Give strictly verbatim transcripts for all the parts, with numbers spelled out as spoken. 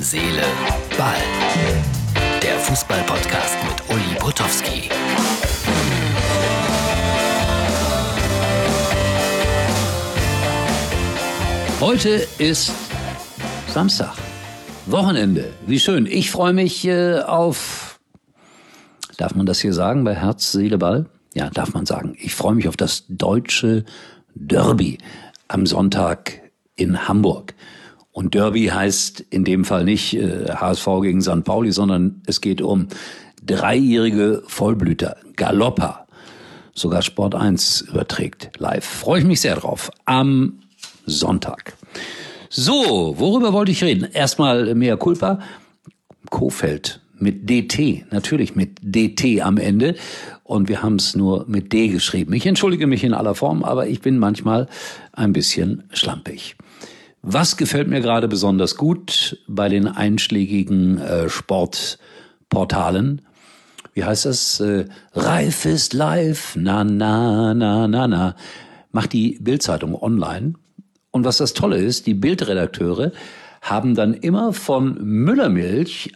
Seele, Ball. Der Fußball-Podcast mit Uli Potowski. Heute ist Samstag, Wochenende. Wie schön. Ich freue mich äh, auf, darf man das hier sagen, bei Herz, Seele, Ball? Ja, darf man sagen. Ich freue mich auf das deutsche Derby am Sonntag in Hamburg. Und Derby heißt in dem Fall nicht äh, H S V gegen Sankt Pauli, sondern es geht um dreijährige Vollblüter, Galopper. Sogar Sport eins überträgt live. Freue ich mich sehr drauf. Am Sonntag. So, worüber wollte ich reden? Erstmal mea culpa. Kohfeldt mit D T, natürlich mit D T am Ende. Und wir haben es nur mit D geschrieben. Ich entschuldige mich in aller Form, aber ich bin manchmal ein bisschen schlampig. Was gefällt mir gerade besonders gut bei den einschlägigen äh, Sportportalen? Wie heißt das? Äh, Reif ist live, na, na, na, na, na. Macht die Bild-Zeitung online. Und was das Tolle ist, die Bildredakteure haben dann immer von Müllermilch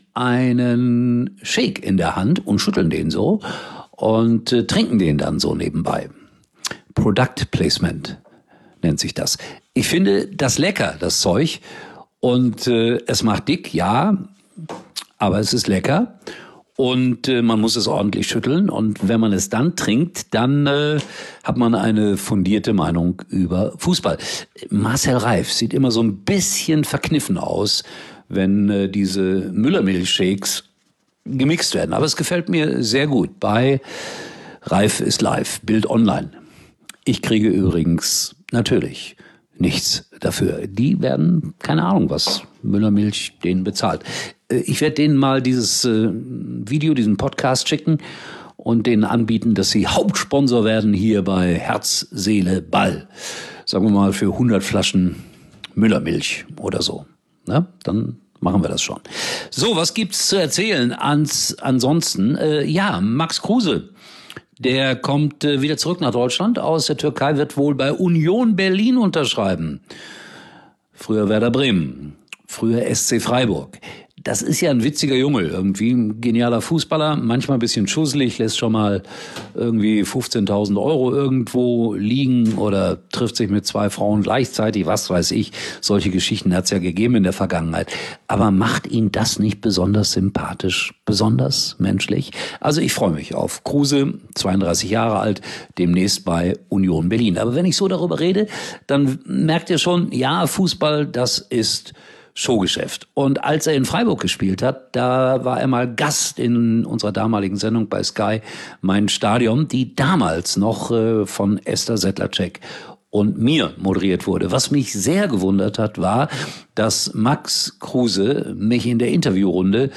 einen Shake in der Hand und schütteln den so und äh, trinken den dann so nebenbei. Product Placement nennt sich das. Ich finde das lecker, das Zeug. Und äh, es macht dick, ja, aber es ist lecker. Und äh, man muss es ordentlich schütteln. Und wenn man es dann trinkt, dann äh, hat man eine fundierte Meinung über Fußball. Marcel Reif sieht immer so ein bisschen verkniffen aus, wenn äh, diese Müllermilchshakes gemixt werden. Aber es gefällt mir sehr gut bei Reif ist live, Bild online. Ich kriege übrigens natürlich nichts dafür. Die werden, keine Ahnung, was Müllermilch denen bezahlt. Ich werde denen mal dieses äh, Video, diesen Podcast schicken und denen anbieten, dass sie Hauptsponsor werden hier bei Herz, Seele, Ball. Sagen wir mal für hundert Flaschen Müllermilch oder so. Na, dann machen wir das schon. So, was gibt's zu erzählen? Ans, ansonsten, äh, ja, Max Kruse. Der kommt äh, wieder zurück nach Deutschland aus der Türkei, wird wohl bei Union Berlin unterschreiben. Früher Werder Bremen, früher S C Freiburg. Das ist ja ein witziger Junge, irgendwie ein genialer Fußballer, manchmal ein bisschen schusselig, lässt schon mal irgendwie fünfzehntausend Euro irgendwo liegen oder trifft sich mit zwei Frauen gleichzeitig, was weiß ich. Solche Geschichten hat es ja gegeben in der Vergangenheit. Aber macht ihn das nicht besonders sympathisch, besonders menschlich? Also ich freue mich auf Kruse, zweiunddreißig Jahre alt, demnächst bei Union Berlin. Aber wenn ich so darüber rede, dann merkt ihr schon, ja, Fußball, das ist Showgeschäft. Und als er in Freiburg gespielt hat, da war er mal Gast in unserer damaligen Sendung bei Sky, Mein Stadion, die damals noch äh, von Esther Sedlacek und mir moderiert wurde. Was mich sehr gewundert hat, war, dass Max Kruse mich in der Interviewrunde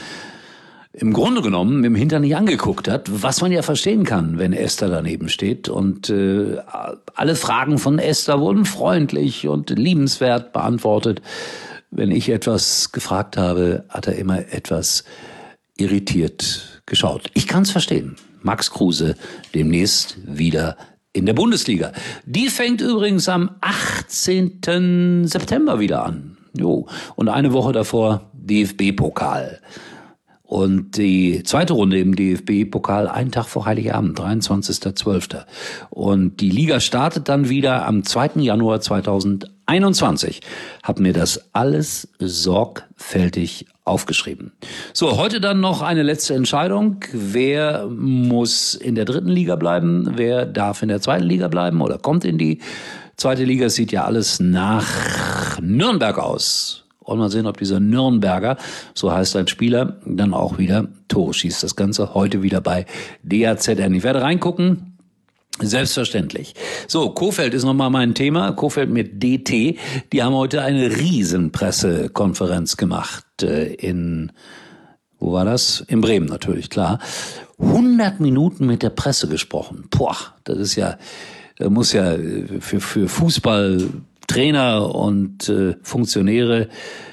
im Grunde genommen mit dem Hintern nicht angeguckt hat, was man ja verstehen kann, wenn Esther daneben steht. Und äh, alle Fragen von Esther wurden freundlich und liebenswert beantwortet. Wenn ich etwas gefragt habe, hat er immer etwas irritiert geschaut. Ich kann es verstehen. Max Kruse demnächst wieder in der Bundesliga. Die fängt übrigens am achtzehnten September wieder an. Jo. Und eine Woche davor D F B-Pokal. Und die zweite Runde im D F B-Pokal einen Tag vor Heiligabend, dreiundzwanzigster zwölfter Und die Liga startet dann wieder am zweiten Januar zweitausendeinundzwanzig. Hab mir das alles sorgfältig aufgeschrieben. So, heute dann noch eine letzte Entscheidung. Wer muss in der dritten Liga bleiben? Wer darf in der zweiten Liga bleiben oder kommt in die zweite Liga? Es sieht ja alles nach Nürnberg aus. Und mal sehen, ob dieser Nürnberger, so heißt ein Spieler, dann auch wieder Tore schießt. Das Ganze heute wieder bei D A Z N. Ich werde reingucken. Selbstverständlich. So, Kohfeldt ist nochmal mein Thema. Kohfeldt mit D T. Die haben heute eine riesen Pressekonferenz gemacht äh, in, wo war das? In Bremen natürlich, klar. hundert Minuten mit der Presse gesprochen. Boah, das ist ja, das muss ja für, für Fußball Trainer und äh, Funktionäre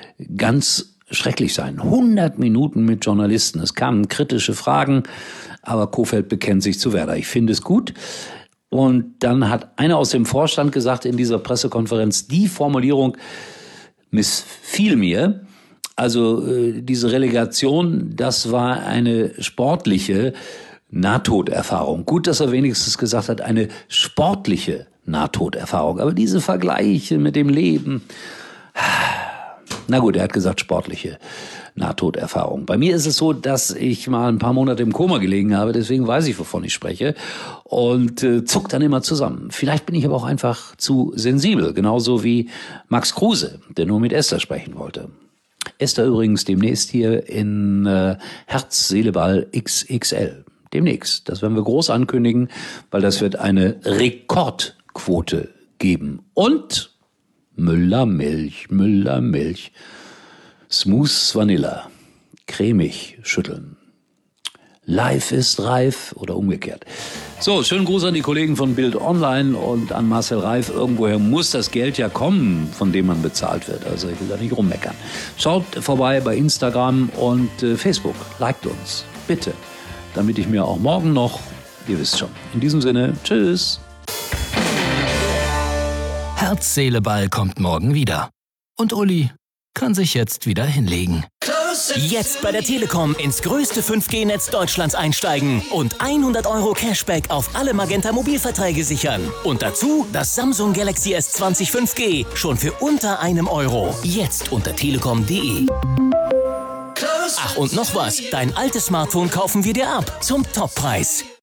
ganz schrecklich sein. hundert Minuten mit Journalisten. Es kamen kritische Fragen, aber Kohfeldt bekennt sich zu Werder. Ich finde es gut. Und dann hat einer aus dem Vorstand gesagt in dieser Pressekonferenz, die Formulierung missfiel mir, Also äh, diese Relegation, das war eine sportliche Nahtoderfahrung. Gut, dass er wenigstens gesagt hat, eine sportliche Nahtoderfahrung. Aber diese Vergleiche mit dem Leben, na gut, er hat gesagt sportliche Nahtoderfahrung. Bei mir ist es so, dass ich mal ein paar Monate im Koma gelegen habe, deswegen weiß ich, wovon ich spreche und äh, zuck dann immer zusammen. Vielleicht bin ich aber auch einfach zu sensibel, genauso wie Max Kruse, der nur mit Esther sprechen wollte. Esther übrigens demnächst hier in äh, Herz, Seele, Ball X X L. Demnächst. Das werden wir groß ankündigen, weil das wird eine Rekordquote geben. Und Müller-Milch, Müller-Milch. Smooth Vanilla. Cremig schütteln. Live ist reif oder umgekehrt. So, schönen Gruß an die Kollegen von Bild Online und an Marcel Reif. Irgendwoher muss das Geld ja kommen, von dem man bezahlt wird. Also ich will da nicht rummeckern. Schaut vorbei bei Instagram und äh, Facebook. Liked uns. Bitte. Damit ich mir auch morgen noch, ihr wisst schon. In diesem Sinne, tschüss. Herz, Seele, Ball kommt morgen wieder. Und Uli kann sich jetzt wieder hinlegen. Jetzt bei der Telekom ins größte fünf G Netz Deutschlands einsteigen und hundert Euro Cashback auf alle Magenta Mobilverträge sichern. Und dazu das Samsung Galaxy S zwanzig fünf G schon für unter einem Euro. Jetzt unter telekom punkt de. Ach, und noch was. Dein altes Smartphone kaufen wir dir ab zum Toppreis.